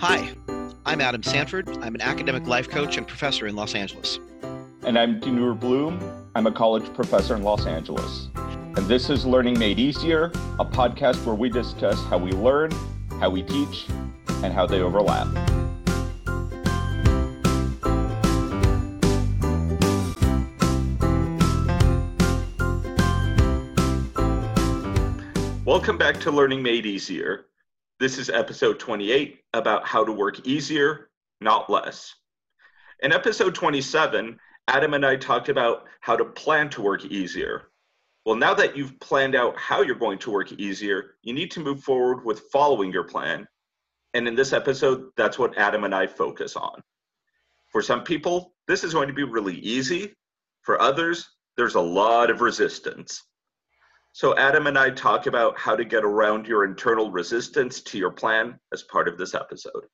Hi, I'm Adam Sanford. I'm an academic life coach and professor in Los Angeles. And I'm Dinur Bloom. I'm a college professor in Los Angeles. And this is Learning Made Easier, a podcast where we discuss how we learn, how we teach, and how they overlap. Welcome back to Learning Made Easier. This is episode 28 about how to work easier, not less. In episode 27, Adam and I talked about how to plan to work easier. Well, now that you've planned out how you're going to work easier, you need to move forward with following your plan. And in this episode, that's what Adam and I focus on. For some people, this is going to be really easy. For others, there's a lot of resistance. So Adam and I talk about how to get around your internal resistance to your plan as part of this episode.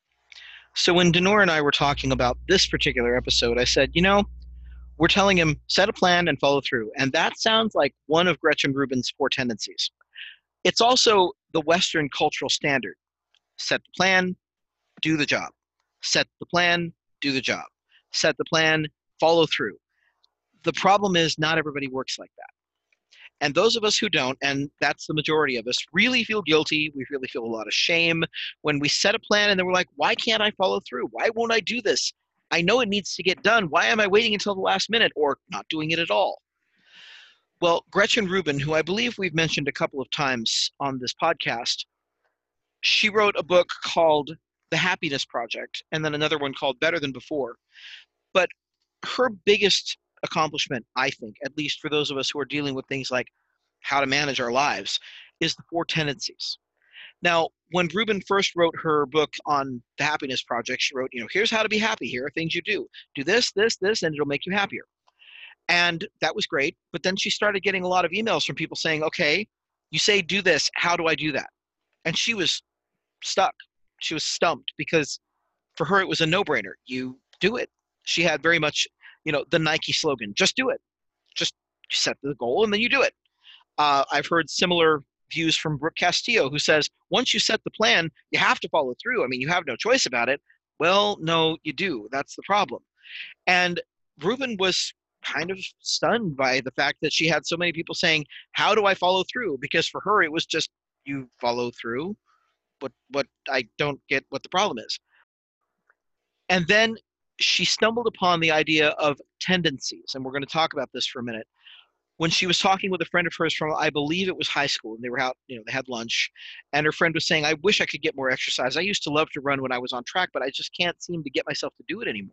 So when Dinur and I were talking about this particular episode, I said, we're telling him set a plan and follow through. And that sounds like one of Gretchen Rubin's 4 tendencies. It's also the Western cultural standard. Set the plan, do the job. Set the plan, do the job. Set the plan, follow through. The problem is not everybody works like that. And those of us who don't, and that's the majority of us, really feel guilty. We really feel a lot of shame when we set a plan and then we're like, why can't I follow through? Why won't I do this? I know it needs to get done. Why am I waiting until the last minute or not doing it at all? Well, Gretchen Rubin, who I believe we've mentioned a couple of times on this podcast, she wrote a book called The Happiness Project and then another one called Better Than Before. But her biggest accomplishment, I think, at least for those of us who are dealing with things like how to manage our lives, is the 4 tendencies. Now, when Rubin first wrote her book on the Happiness Project, she wrote, here's how to be happy. Here are things you do. Do this, this, this, and it'll make you happier. And that was great. But then she started getting a lot of emails from people saying, okay, you say do this. How do I do that? And she was stuck. She was stumped because for her, it was a no-brainer. You do it. She had very much the Nike slogan, just do it. Just set the goal and then you do it. I've heard similar views from Brooke Castillo, who says, once you set the plan, you have to follow through. I mean, you have no choice about it. Well, no, you do. That's the problem. And Rubin was kind of stunned by the fact that she had so many people saying, how do I follow through? Because for her, it was just, you follow through, but I don't get what the problem is. And then she stumbled upon the idea of tendencies, and we're going to talk about this for a minute. When she was talking with a friend of hers from, I believe it was high school, and they were out, they had lunch, and her friend was saying, I wish I could get more exercise. I used to love to run when I was on track, but I just can't seem to get myself to do it anymore.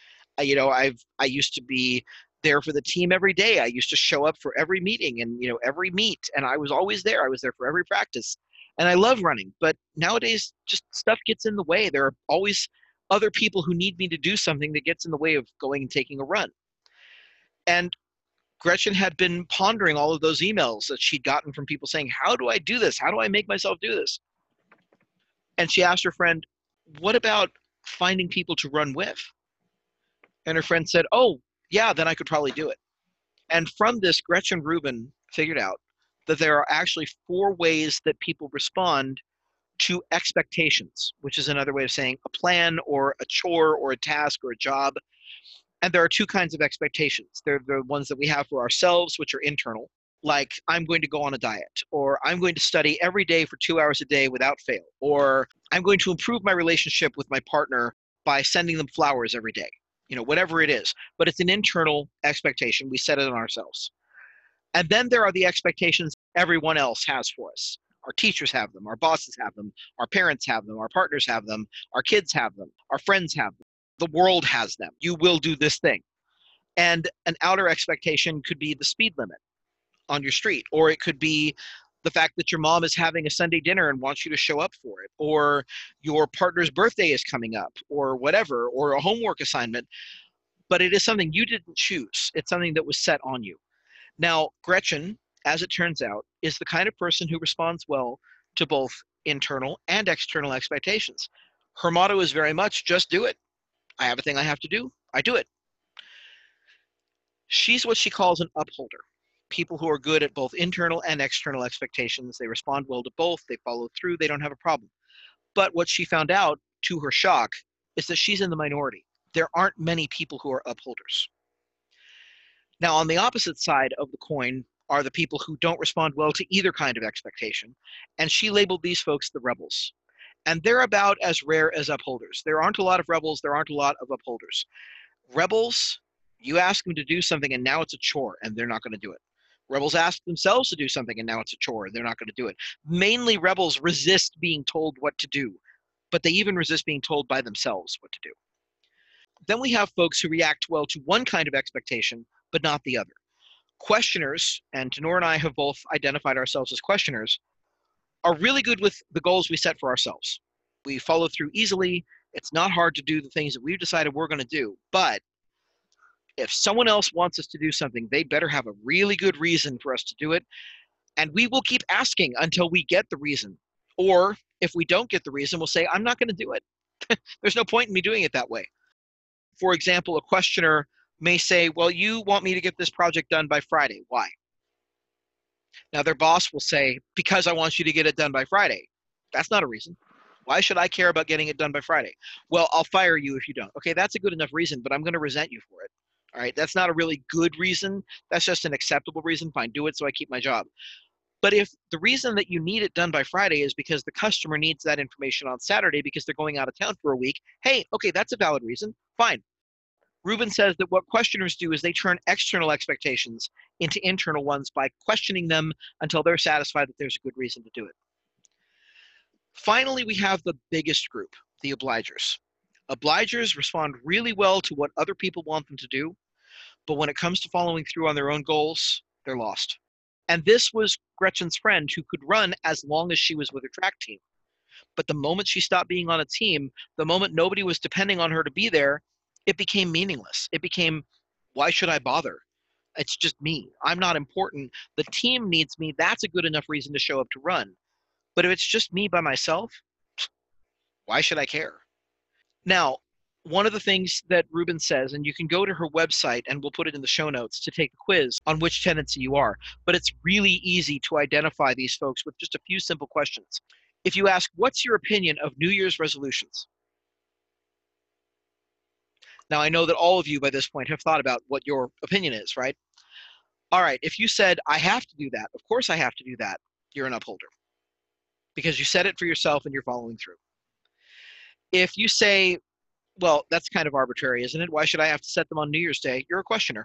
I used to be there for the team every day. I used to show up for every meeting and, every meet, and I was always there. I was there for every practice, and I love running. But nowadays, just stuff gets in the way. There are always other people who need me to do something that gets in the way of going and taking a run. And Gretchen had been pondering all of those emails that she'd gotten from people saying, how do I do this? How do I make myself do this? And she asked her friend, what about finding people to run with? And her friend said, oh, yeah, then I could probably do it. And from this, Gretchen Rubin figured out that there are actually 4 ways that people respond to expectations, which is another way of saying a plan or a chore or a task or a job. And there are 2 kinds of expectations. They're the ones that we have for ourselves, which are internal, like I'm going to go on a diet, or I'm going to study every day for 2 hours a day without fail, or I'm going to improve my relationship with my partner by sending them flowers every day, whatever it is. But it's an internal expectation. We set it on ourselves. And then there are the expectations everyone else has for us. Our teachers have them, our bosses have them, our parents have them, our partners have them, our kids have them, our friends have them. The world has them. You will do this thing. And an outer expectation could be the speed limit on your street, or it could be the fact that your mom is having a Sunday dinner and wants you to show up for it, or your partner's birthday is coming up, or whatever, or a homework assignment. But it is something you didn't choose. It's something that was set on you. Now, Gretchen, as it turns out, is the kind of person who responds well to both internal and external expectations. Her motto is very much, just do it. I have a thing I have to do. I do it. She's what she calls an upholder. People who are good at both internal and external expectations. They respond well to both. They follow through. They don't have a problem. But what she found out to her shock, is that she's in the minority. There aren't many people who are upholders. Now, on the opposite side of the coin are the people who don't respond well to either kind of expectation, and she labeled these folks the rebels. And they're about as rare as upholders. There aren't a lot of rebels, there aren't a lot of upholders. Rebels, you ask them to do something and now it's a chore and they're not going to do it. Rebels ask themselves to do something and now it's a chore and they're not going to do it. Mainly rebels resist being told what to do, but they even resist being told by themselves what to do. Then we have folks who react well to one kind of expectation, but not the other. Questioners, and Denora and I have both identified ourselves as questioners, are really good with the goals we set for ourselves. We follow through easily. It's not hard to do the things that we've decided we're going to do. But if someone else wants us to do something, they better have a really good reason for us to do it. And we will keep asking until we get the reason. Or if we don't get the reason, we'll say, I'm not going to do it. There's no point in me doing it that way. For example, a questioner may say, well, you want me to get this project done by Friday. Why? Now, their boss will say, because I want you to get it done by Friday. That's not a reason. Why should I care about getting it done by Friday? Well, I'll fire you if you don't. Okay, that's a good enough reason, but I'm going to resent you for it. All right, that's not a really good reason. That's just an acceptable reason. Fine, do it so I keep my job. But if the reason that you need it done by Friday is because the customer needs that information on Saturday because they're going out of town for a week, hey, okay, that's a valid reason. Fine. Rubin says that what questioners do is they turn external expectations into internal ones by questioning them until they're satisfied that there's a good reason to do it. Finally, we have the biggest group, the obligers. Obligers respond really well to what other people want them to do, but when it comes to following through on their own goals, they're lost. And this was Gretchen's friend who could run as long as she was with her track team. But the moment she stopped being on a team, the moment nobody was depending on her to be there, it became meaningless. It became, why should I bother? It's just me. I'm not important. The team needs me. That's a good enough reason to show up to run. But if it's just me by myself, why should I care? Now, one of the things that Rubin says, and you can go to her website and we'll put it in the show notes to take the quiz on which tendency you are, but it's really easy to identify these folks with just a few simple questions. If you ask, what's your opinion of New Year's resolutions? Now, I know that all of you by this point have thought about what your opinion is, right? All right, if you said, I have to do that, of course I have to do that, you're an upholder because you said it for yourself and you're following through. If you say, well, that's kind of arbitrary, isn't it? Why should I have to set them on New Year's Day? You're a questioner.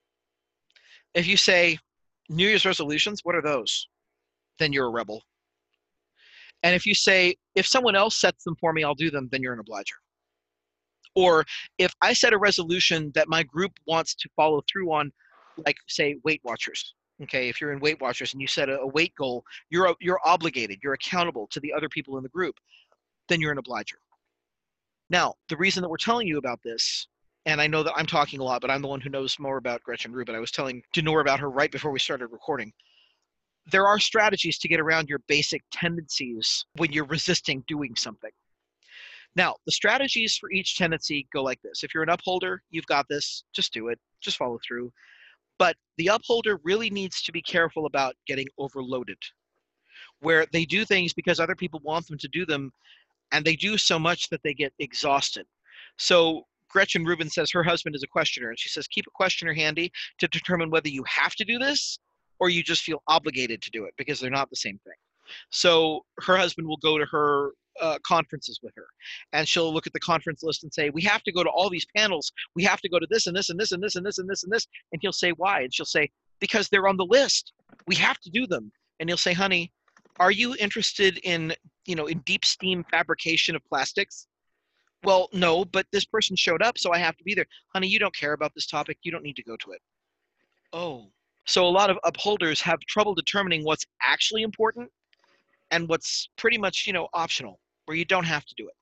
If you say, New Year's resolutions, what are those? Then you're a rebel. And if you say, if someone else sets them for me, I'll do them, then you're an obliger. Or if I set a resolution that my group wants to follow through on, like say Weight Watchers. Okay, if you're in Weight Watchers and you set a weight goal, you're obligated, you're accountable to the other people in the group, then you're an obliger. Now, the reason that we're telling you about this, and I know that I'm talking a lot, but I'm the one who knows more about Gretchen Rubin. I was telling Denora about her right before we started recording. There are strategies to get around your basic tendencies when you're resisting doing something. Now, the strategies for each tendency go like this. If you're an upholder, you've got this. Just do it. Just follow through. But the upholder really needs to be careful about getting overloaded, where they do things because other people want them to do them, and they do so much that they get exhausted. So Gretchen Rubin says her husband is a questioner, and she says, keep a questioner handy to determine whether you have to do this or you just feel obligated to do it, because they're not the same thing. So her husband will go to her conferences with her, and she'll look at the conference list and say, we have to go to all these panels. We have to go to this and this and this and this and this and this and this. And he'll say, why? And she'll say, because they're on the list. We have to do them. And he'll say, honey, are you interested in deep steam fabrication of plastics? Well, no, but this person showed up, so I have to be there. Honey, you don't care about this topic. You don't need to go to it. Oh. So a lot of upholders have trouble determining what's actually important and what's pretty much, optional, where you don't have to do it.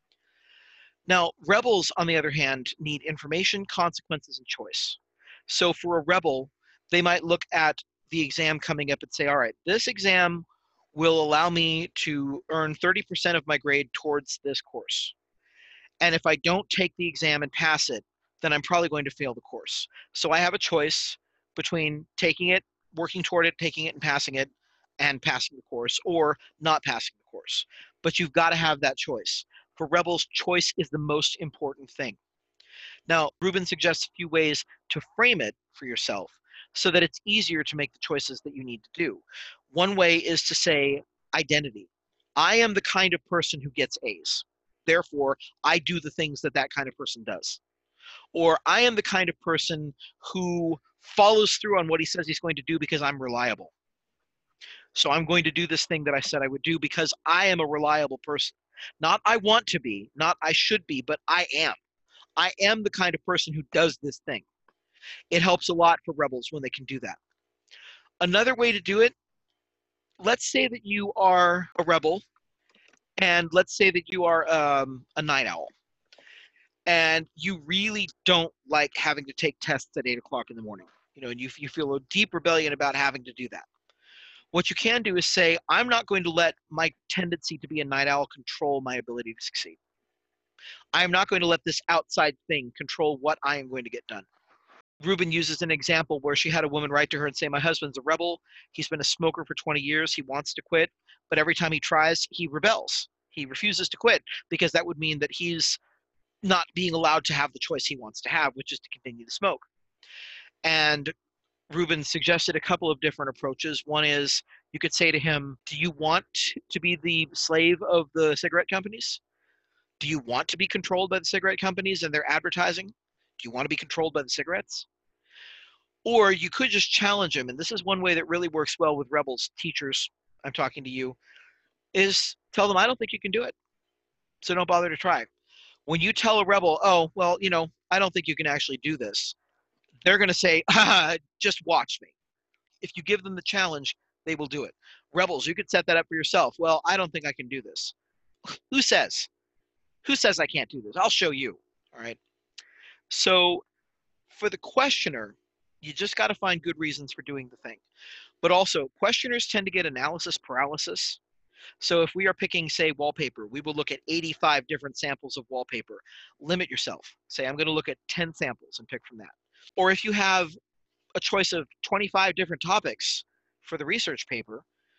Now, rebels, on the other hand, need information, consequences, and choice. So for a rebel, they might look at the exam coming up and say, all right, this exam will allow me to earn 30% of my grade towards this course. And if I don't take the exam and pass it, then I'm probably going to fail the course. So I have a choice between taking it, working toward it, taking it and passing the course, or not passing the course. But you've got to have that choice. For rebels, choice is the most important thing. Now, Rubin suggests a few ways to frame it for yourself so that it's easier to make the choices that you need to do. One way is to say identity. I am the kind of person who gets A's. Therefore, I do the things that that kind of person does. Or I am the kind of person who follows through on what he says he's going to do because I'm reliable. So I'm going to do this thing that I said I would do because I am a reliable person. Not I want to be, not I should be, but I am. I am the kind of person who does this thing. It helps a lot for rebels when they can do that. Another way to do it, let's say that you are a rebel, and let's say that you are a night owl, and you really don't like having to take tests at 8 o'clock in the morning. And you feel a deep rebellion about having to do that. What you can do is say, I'm not going to let my tendency to be a night owl control my ability to succeed. I am not going to let this outside thing control what I am going to get done. Rubin uses an example where she had a woman write to her and say, my husband's a rebel. He's been a smoker for 20 years. He wants to quit, but every time he tries, he rebels. He refuses to quit because that would mean that he's not being allowed to have the choice he wants to have, which is to continue to smoke. And Rubin suggested a couple of different approaches. One is you could say to him, do you want to be the slave of the cigarette companies? Do you want to be controlled by the cigarette companies and their advertising? Do you want to be controlled by the cigarettes? Or you could just challenge him, and this is one way that really works well with rebels, teachers, I'm talking to you, is tell them, I don't think you can do it, so don't bother to try. When you tell a rebel, oh, well, I don't think you can actually do this, they're going to say, just watch me. If you give them the challenge, they will do it. Rebels, you could set that up for yourself. Well, I don't think I can do this. Who says? Who says I can't do this? I'll show you. All right. So for the questioner, you just got to find good reasons for doing the thing. But also, questioners tend to get analysis paralysis. So if we are picking, say, wallpaper, we will look at 85 different samples of wallpaper. Limit yourself. Say, I'm going to look at 10 samples and pick from that. Or if you have a choice of 25 different topics for the research paper,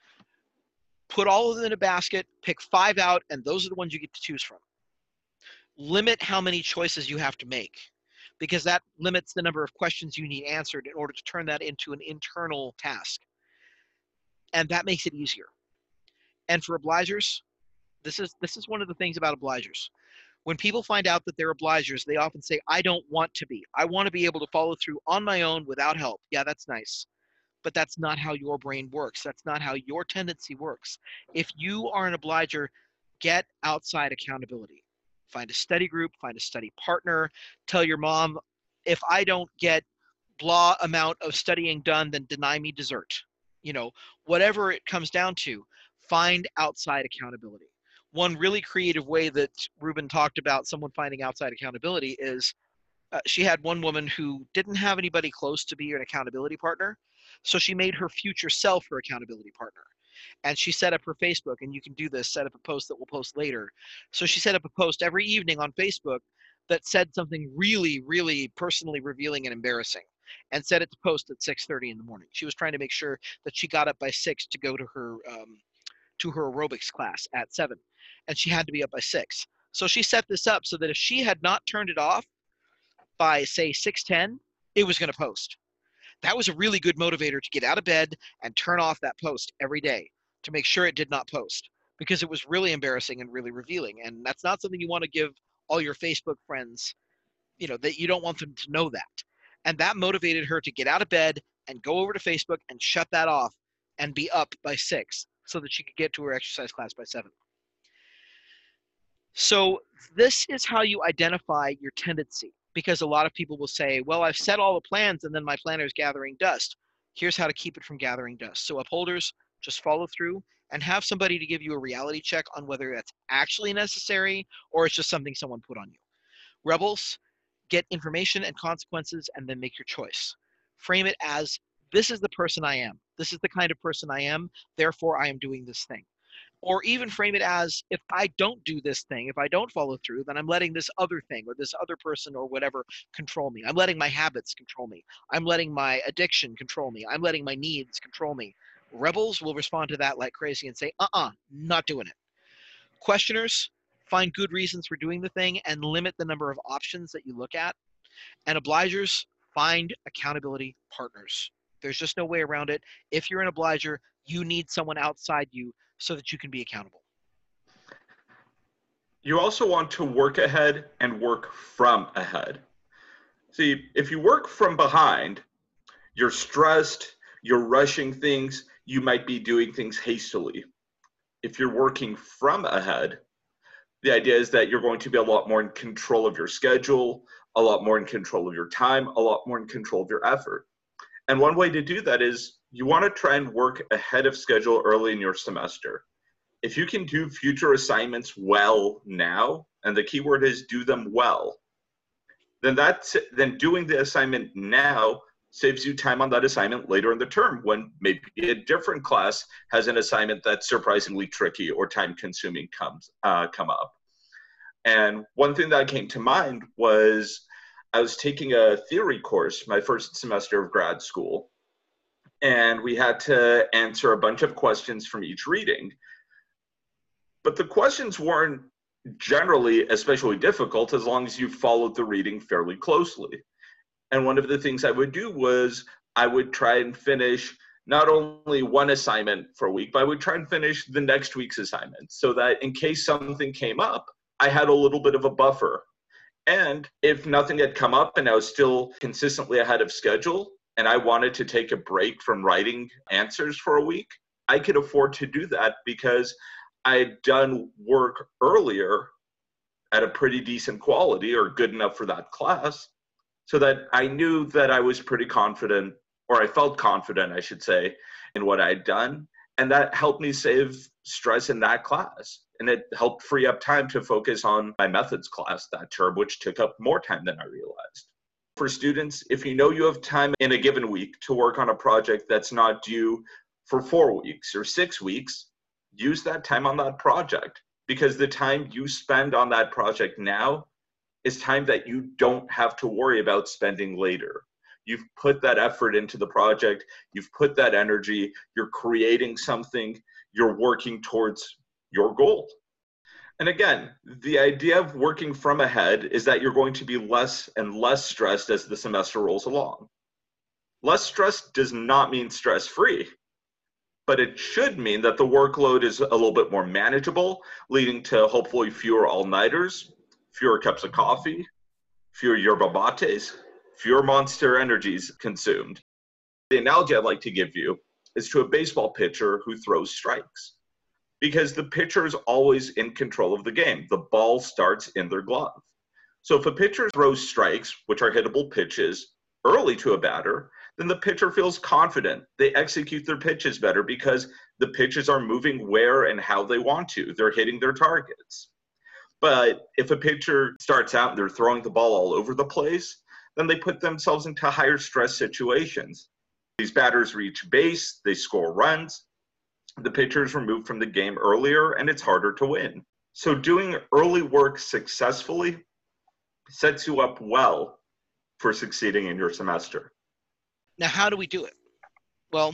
put all of them in a basket, pick 5 out, and those are the ones you get to choose from. Limit how many choices you have to make, because that limits the number of questions you need answered in order to turn that into an internal task. And that makes it easier. And for obligers, this is one of the things about obligers. When people find out that they're obligers, they often say, I don't want to be. I want to be able to follow through on my own without help. Yeah, that's nice. But that's not how your brain works. That's not how your tendency works. If you are an obliger, get outside accountability. Find a study group, find a study partner, tell your mom, if I don't get blah amount of studying done, then deny me dessert. Whatever it comes down to, find outside accountability. One really creative way that Rubin talked about someone finding outside accountability is she had one woman who didn't have anybody close to be an accountability partner. So she made her future self her accountability partner. And she set up her Facebook, and you can do this, set up a post that we'll post later. So she set up a post every evening on Facebook that said something really, really personally revealing and embarrassing, and set it to post at 6:30 in the morning. She was trying to make sure that she got up by 6 to go to her aerobics class at 7, and she had to be up by 6. So she set this up so that if she had not turned it off by, say, 6:10, it was going to post. That was a really good motivator to get out of bed and turn off that post every day to make sure it did not post, because it was really embarrassing and really revealing. And that's not something you want to give all your Facebook friends, that you don't want them to know that. And that motivated her to get out of bed and go over to Facebook and shut that off and be up by 6 so that she could get to her exercise class by 7. So this is how you identify your tendency, because a lot of people will say, well, I've set all the plans and then my planner is gathering dust. Here's how to keep it from gathering dust. So upholders, just follow through and have somebody to give you a reality check on whether that's actually necessary or it's just something someone put on you. Rebels, get information and consequences and then make your choice. Frame it as, this is the person I am. This is the kind of person I am. Therefore, I am doing this thing. Or even frame it as, if I don't do this thing, if I don't follow through, then I'm letting this other thing or this other person or whatever control me. I'm letting my habits control me. I'm letting my addiction control me. I'm letting my needs control me. Rebels will respond to that like crazy and say, not doing it. Questioners, find good reasons for doing the thing, and limit the number of options that you look at. And obligers, find accountability partners. There's just no way around it. If you're an obliger, you need someone outside you so that you can be accountable. You also want to work ahead and work from ahead. See, if you work from behind, you're stressed, you're rushing things, you might be doing things hastily. If you're working from ahead, the idea is that you're going to be a lot more in control of your schedule, a lot more in control of your time, a lot more in control of your effort. And one way to do that is you want to try and work ahead of schedule early in your semester. If you can do future assignments well now, and the key word is do them well, then doing the assignment now saves you time on that assignment later in the term when maybe a different class has an assignment that's surprisingly tricky or time consuming come up. And one thing that came to mind was I was taking a theory course my first semester of grad school, and we had to answer a bunch of questions from each reading. But the questions weren't generally especially difficult as long as you followed the reading fairly closely. And one of the things I would do was I would try and finish not only one assignment for a week, but I would try and finish the next week's assignment so that in case something came up, I had a little bit of a buffer. And if nothing had come up and I was still consistently ahead of schedule and I wanted to take a break from writing answers for a week, I could afford to do that because I had done work earlier at a pretty decent quality or good enough for that class so that I knew that I was pretty confident, or I felt confident, I should say, in what I'd done. And that helped me save stress in that class. And it helped free up time to focus on my methods class that term, which took up more time than I realized. For students, if you know you have time in a given week to work on a project that's not due for 4 weeks or 6 weeks, use that time on that project, because the time you spend on that project now is time that you don't have to worry about spending later. You've put that effort into the project, you've put that energy, you're creating something, you're working towards your goal. And again, the idea of working from ahead is that you're going to be less and less stressed as the semester rolls along. Less stress does not mean stress-free, but it should mean that the workload is a little bit more manageable, leading to hopefully fewer all-nighters, fewer cups of coffee, fewer yerba mates, fewer Monster Energies consumed. The analogy I'd like to give you is to a baseball pitcher who throws strikes, because the pitcher is always in control of the game. The ball starts in their glove. So if a pitcher throws strikes, which are hittable pitches, early to a batter, then the pitcher feels confident. They execute their pitches better because the pitches are moving where and how they want to. They're hitting their targets. But if a pitcher starts out and they're throwing the ball all over the place, then they put themselves into higher stress situations. These batters reach base, they score runs, the pitcher is removed from the game earlier, and it's harder to win. So doing early work successfully sets you up well for succeeding in your semester. Now, how do we do it? Well,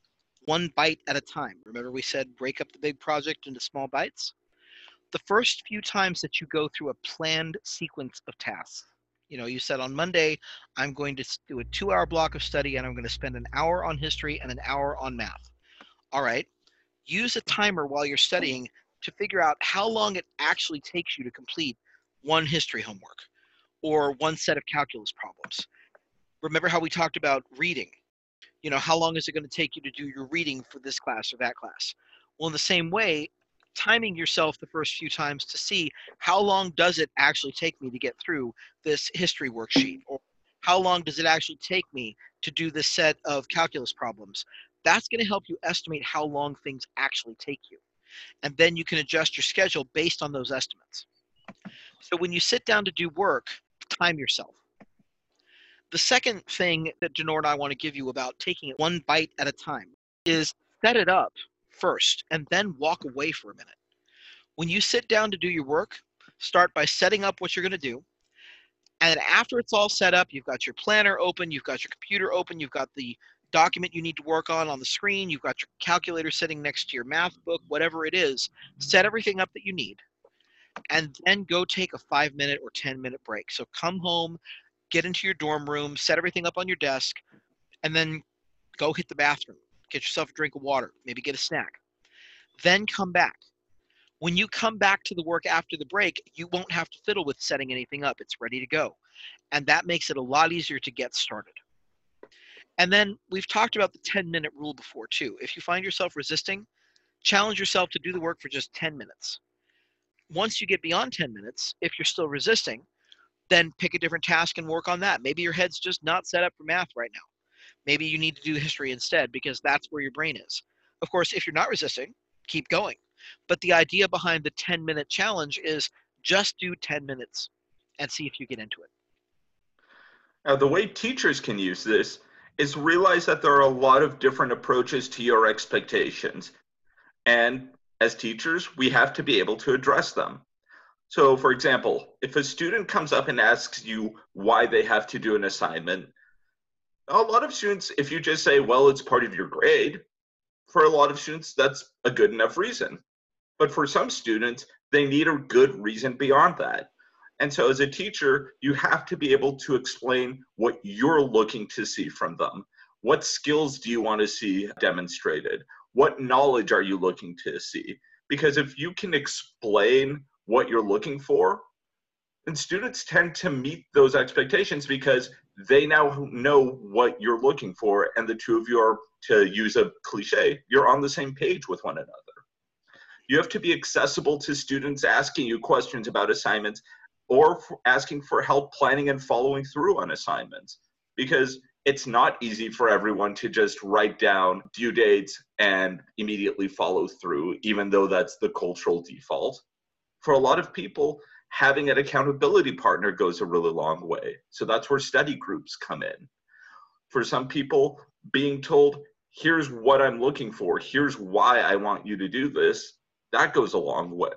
one bite at a time. Remember we said break up the big project into small bites? The first few times that you go through a planned sequence of tasks, you said on Monday, I'm going to do a 2-hour block of study and I'm going to spend an hour on history and an hour on math. All right, use a timer while you're studying to figure out how long it actually takes you to complete one history homework or one set of calculus problems. Remember how we talked about reading? How long is it going to take you to do your reading for this class or that class? Well, in the same way, timing yourself the first few times to see how long does it actually take me to get through this history worksheet, or how long does it actually take me to do this set of calculus problems. That's going to help you estimate how long things actually take you. And then you can adjust your schedule based on those estimates. So when you sit down to do work, time yourself. The second thing that Denora and I want to give you about taking it one bite at a time is set it up first and then walk away for a minute. When you sit down to do your work, start by setting up what you're going to do. And after it's all set up, you've got your planner open, you've got your computer open, you've got the document you need to work on the screen, you've got your calculator sitting next to your math book, whatever it is, set everything up that you need. and then go take a 5-minute or 10-minute break. So come home, get into your dorm room, set everything up on your desk, and then go hit the bathroom. Get yourself a drink of water, maybe get a snack. Then come back. When you come back to the work after the break, you won't have to fiddle with setting anything up. It's ready to go. And that makes it a lot easier to get started. And then we've talked about the 10-minute rule before too. If you find yourself resisting, challenge yourself to do the work for just 10 minutes. Once you get beyond 10 minutes, if you're still resisting, then pick a different task and work on that. Maybe your head's just not set up for math right now. Maybe you need to do history instead because that's where your brain is. Of course, if you're not resisting, keep going. But the idea behind the 10-minute challenge is just do 10 minutes and see if you get into it. Now, the way teachers can use this is realize that there are a lot of different approaches to your expectations. And as teachers, we have to be able to address them. So, for example, if a student comes up and asks you why they have to do an assignment, a lot of students, if you just say, well, it's part of your grade, for a lot of students, that's a good enough reason. But for some students, they need a good reason beyond that. And so as a teacher, you have to be able to explain what you're looking to see from them. What skills do you want to see demonstrated? What knowledge are you looking to see? Because if you can explain what you're looking for, then students tend to meet those expectations because they now know what you're looking for, and the two of you are, to use a cliche, you're on the same page with one another. You have to be accessible to students asking you questions about assignments or asking for help planning and following through on assignments, because it's not easy for everyone to just write down due dates and immediately follow through, even though that's the cultural default. For a lot of people, having an accountability partner goes a really long way. So that's where study groups come in. For some people, being told, here's what I'm looking for, here's why I want you to do this, that goes a long way.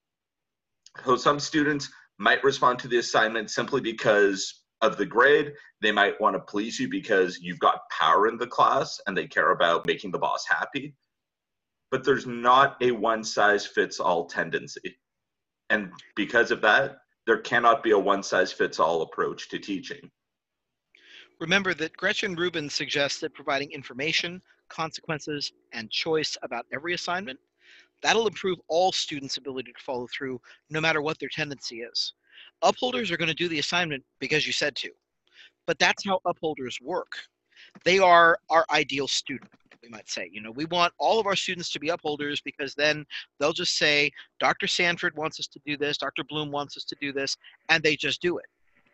So some students might respond to the assignment simply because of the grade. They might want to please you because you've got power in the class and they care about making the boss happy. But there's not a one-size-fits-all tendency. And because of that, there cannot be a one-size-fits-all approach to teaching. Remember that Gretchen Rubin suggests that providing information, consequences, and choice about every assignment, that'll improve all students' ability to follow through, no matter what their tendency is. Upholders are going to do the assignment because you said to, but that's how upholders work. They are our ideal student, we might say. We want all of our students to be upholders because then they'll just say, Dr. Sanford wants us to do this, Dr. Bloom wants us to do this, and they just do it.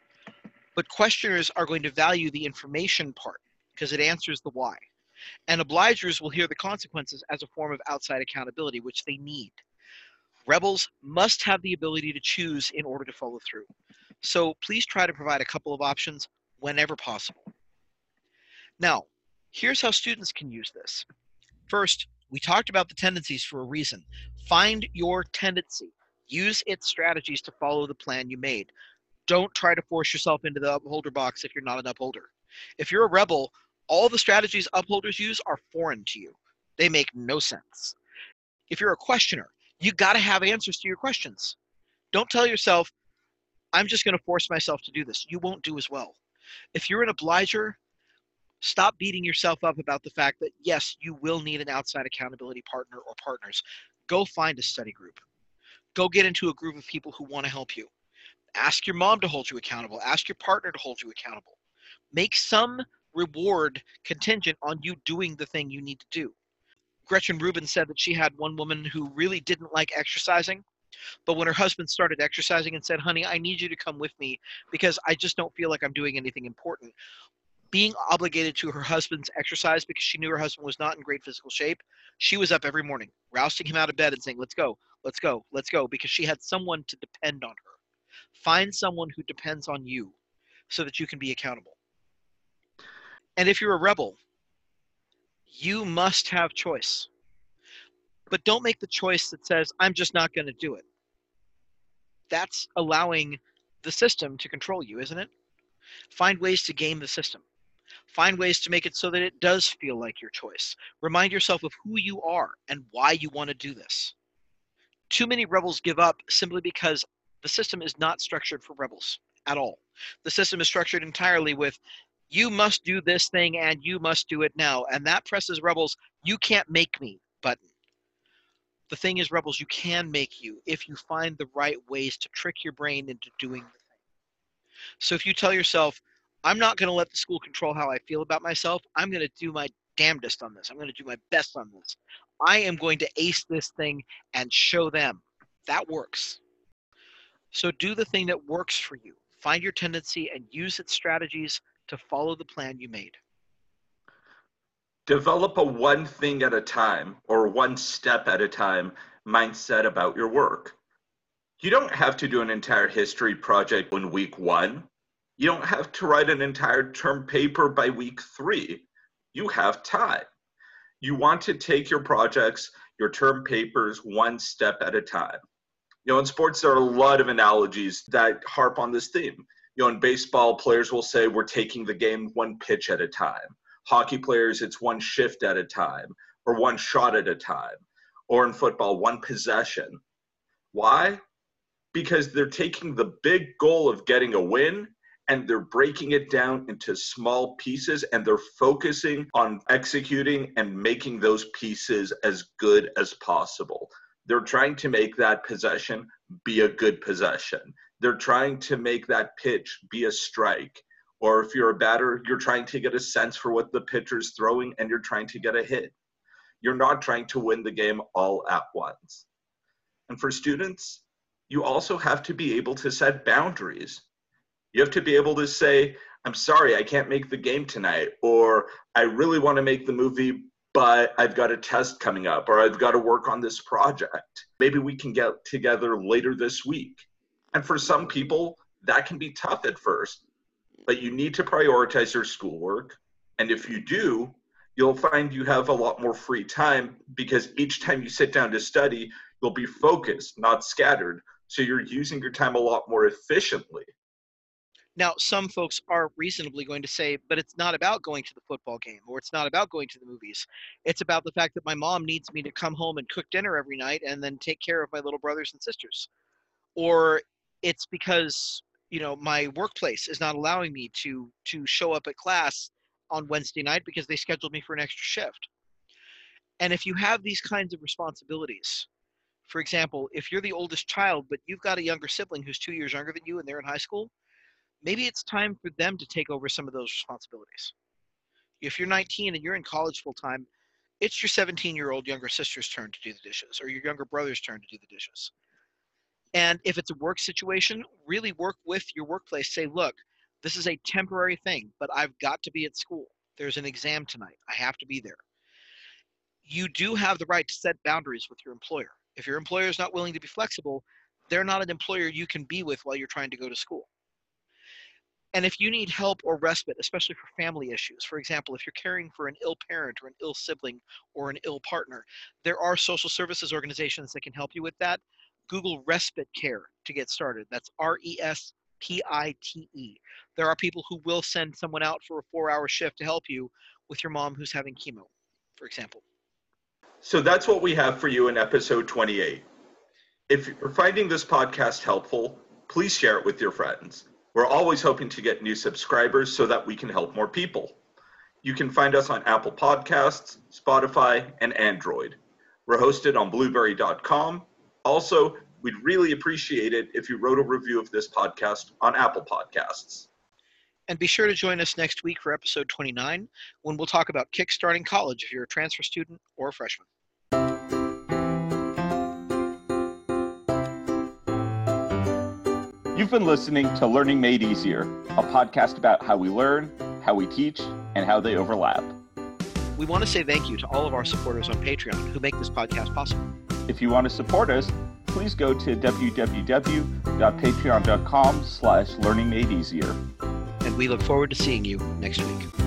But questioners are going to value the information part because it answers the why. And obligers will hear the consequences as a form of outside accountability, which they need. Rebels must have the ability to choose in order to follow through. So please try to provide a couple of options whenever possible. Now, here's how students can use this. First, we talked about the tendencies for a reason. Find your tendency. Use its strategies to follow the plan you made. Don't try to force yourself into the upholder box if you're not an upholder. If you're a rebel, all the strategies upholders use are foreign to you. They make no sense. If you're a questioner, you got to have answers to your questions. Don't tell yourself, I'm just going to force myself to do this. You won't do as well. If you're an obliger, stop beating yourself up about the fact that, yes, you will need an outside accountability partner or partners. Go find a study group. Go get into a group of people who want to help you. Ask your mom to hold you accountable. Ask your partner to hold you accountable. Make some reward contingent on you doing the thing you need to do. Gretchen Rubin said that she had one woman who really didn't like exercising, but when her husband started exercising and said, honey, I need you to come with me because I just don't feel like I'm doing anything important. Being obligated to her husband's exercise because she knew her husband was not in great physical shape, she was up every morning, rousting him out of bed and saying, let's go, let's go, let's go, because she had someone to depend on her. Find someone who depends on you so that you can be accountable. And if you're a rebel, you must have choice. But don't make the choice that says, I'm just not going to do it. That's allowing the system to control you, isn't it? Find ways to game the system. Find ways to make it so that it does feel like your choice. Remind yourself of who you are and why you want to do this. Too many rebels give up simply because the system is not structured for rebels at all. The system is structured entirely with, you must do this thing and you must do it now. And that presses rebels, you can't make me button. The thing is, rebels, you can make you if you find the right ways to trick your brain into doing the thing. So if you tell yourself, I'm not going to let the school control how I feel about myself, I'm going to do my damnedest on this. I'm going to do my best on this. I am going to ace this thing and show them. That works. So do the thing that works for you. Find your tendency and use its strategies to follow the plan you made. Develop a one thing at a time or one step at a time mindset about your work. You don't have to do an entire history project in week 1. You don't have to write an entire term paper by week 3. You have time. You want to take your projects, your term papers, one step at a time. In sports, there are a lot of analogies that harp on this theme. In baseball, players will say, we're taking the game one pitch at a time. Hockey players, it's one shift at a time, or one shot at a time. Or in football, one possession. Why? Because they're taking the big goal of getting a win and they're breaking it down into small pieces, and they're focusing on executing and making those pieces as good as possible. They're trying to make that possession be a good possession. They're trying to make that pitch be a strike. Or if you're a batter, you're trying to get a sense for what the pitcher's throwing and you're trying to get a hit. You're not trying to win the game all at once. And for students, you also have to be able to set boundaries. You have to be able to say, I'm sorry, I can't make the game tonight, or I really want to make the movie, but I've got a test coming up, or I've got to work on this project. Maybe we can get together later this week. And for some people, that can be tough at first, but you need to prioritize your schoolwork. And if you do, you'll find you have a lot more free time, because each time you sit down to study, you'll be focused, not scattered. So you're using your time a lot more efficiently. Now, some folks are reasonably going to say, but it's not about going to the football game, or it's not about going to the movies. It's about the fact that my mom needs me to come home and cook dinner every night and then take care of my little brothers and sisters. Or it's because, my workplace is not allowing me to show up at class on Wednesday night because they scheduled me for an extra shift. And if you have these kinds of responsibilities, for example, if you're the oldest child, but you've got a younger sibling who's 2 years younger than you and they're in high school, maybe it's time for them to take over some of those responsibilities. If you're 19 and you're in college full time, it's your 17-year-old younger sister's turn to do the dishes, or your younger brother's turn to do the dishes. And if it's a work situation, really work with your workplace. Say, look, this is a temporary thing, but I've got to be at school. There's an exam tonight. I have to be there. You do have the right to set boundaries with your employer. If your employer is not willing to be flexible, they're not an employer you can be with while you're trying to go to school. And if you need help or respite, especially for family issues, for example, if you're caring for an ill parent or an ill sibling or an ill partner, there are social services organizations that can help you with that. Google respite care to get started. That's RESPITE. There are people who will send someone out for a 4-hour shift to help you with your mom who's having chemo, for example. So that's what we have for you in episode 28. If you're finding this podcast helpful, please share it with your friends. We're always hoping to get new subscribers so that we can help more people. You can find us on Apple Podcasts, Spotify, and Android. We're hosted on blueberry.com. Also, we'd really appreciate it if you wrote a review of this podcast on Apple Podcasts. And be sure to join us next week for episode 29, when we'll talk about kickstarting college if you're a transfer student or a freshman. You've been listening to Learning Made Easier, a podcast about how we learn, how we teach, and how they overlap. We want to say thank you to all of our supporters on Patreon who make this podcast possible. If you want to support us, please go to www.patreon.com/learningmadeeasier. And we look forward to seeing you next week.